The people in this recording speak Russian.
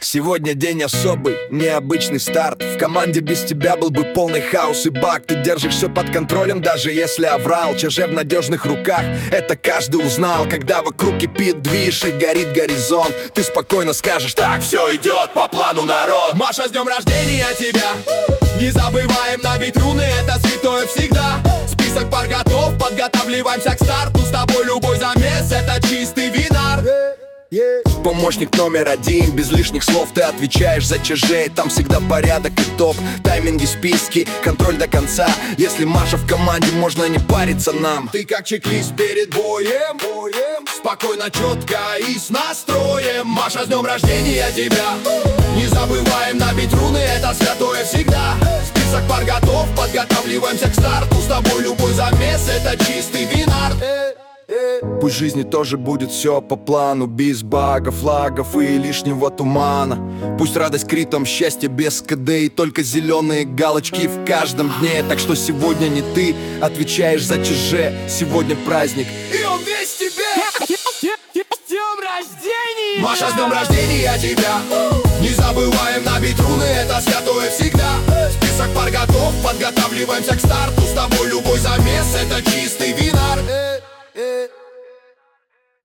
Сегодня день особый, необычный старт. В команде без тебя был бы полный хаос и баг. Ты держишь все под контролем, даже если оврал. ЧЖ в надежных руках, это каждый узнал. Когда вокруг кипит движ и горит горизонт, ты спокойно скажешь: так, все идет по плану, народ. Маша, с днем рождения тебя! Не забываем набить руны, это святое всегда. Список пар готов, подготавливаемся к старту. С тобой любой замес, это чистый винар. Помощник номер один, без лишних слов ты отвечаешь за ЧЖ. Там всегда порядок и топ, тайминги, списки, контроль до конца. Если Маша в команде, можно не париться нам. Ты как чек-лист перед боем, спокойно, четко и с настроем. Маша, с днем рождения тебя! Не забываем набить руны, это святое всегда. Список пар готов, подготавливаемся к старту. С тобой любой замес, это чистый винар. Пусть в жизни тоже будет все по плану, без багов, лагов и лишнего тумана. Пусть радость критом, счастье без КД и только зеленые галочки в каждом дне. Так что сегодня не ты отвечаешь за ЧЖ, сегодня праздник, И он весь тебе! С днем рождения! Маша, с днем рождения тебя! Не забываем набить руны, это святое всегда. Список пар готов, подготавливаемся к старту. С тобой любой замес, это чистый